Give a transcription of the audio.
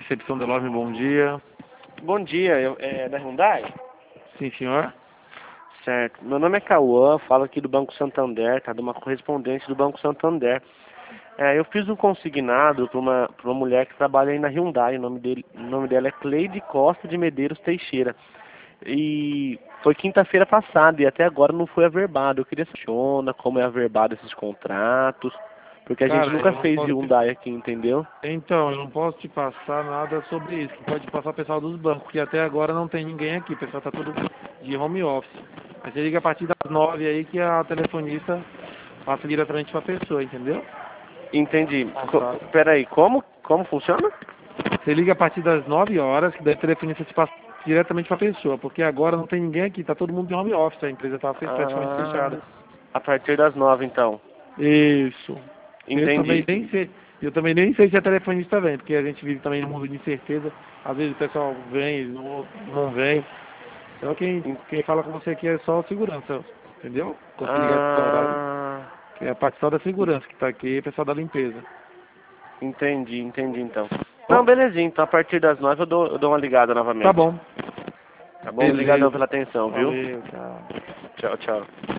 Recepção da Love, bom dia. Bom dia, é da Hyundai? Sim, senhor. Certo. Meu nome é Cauã, falo aqui do Banco Santander, tá? De uma correspondente do Banco Santander. Eu fiz um consignado para uma mulher que trabalha aí na Hyundai. O nome dela é Cleide Costa de Medeiros Teixeira. E foi quinta-feira passada e até agora não foi averbado. Eu queria saber como é averbado esses contratos, porque a gente Cara, nunca eu não fez posso te... Hyundai aqui, entendeu? Então, eu não posso te passar nada sobre isso. Pode passar o pessoal dos bancos, que até agora não tem ninguém aqui. O pessoal tá tudo de home office. Mas você liga a partir das 9 aí que a telefonista passa diretamente pra pessoa, entendeu? Entendi. Passado. Peraí, como funciona? Você liga a partir das 9 horas, que daí a telefonista te passa diretamente pra pessoa. Porque agora não tem ninguém aqui, tá todo mundo de home office. A empresa tá praticamente fechada. A partir das 9, então. Isso. Entendi. Eu também nem sei se a telefonista vem, porque a gente vive também num mundo de incerteza. Às vezes o pessoal vem, não vem. Então quem fala com você aqui é só a segurança, entendeu? Consegui ligar esse horário, Ah, que é a parte só da segurança que tá aqui, é o pessoal da limpeza. entendi então. Não, Bom, belezinha, então a partir das 9 eu dou uma ligada tá novamente. bom. Tá bom? Obrigadão Beleza. pela atenção, viu? Valeu, tchau. Tchau, tchau.